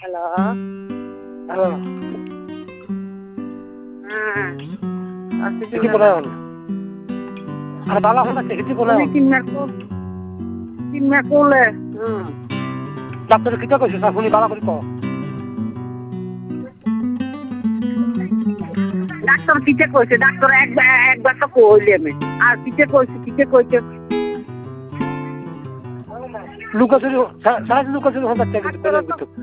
hello hello হ্যাঁ আজকে কিছু বলে আর বাবা হল কিছু বলে কিনা করলে ডাক্তার কিটা কইছে শুনি বাবা করে কও ডাক্তার কিটা কইছে ডাক্তার একবার তো কইলে আমি আর কিটা কইছে লুকাচুরি সারা লুকাচুরি হতে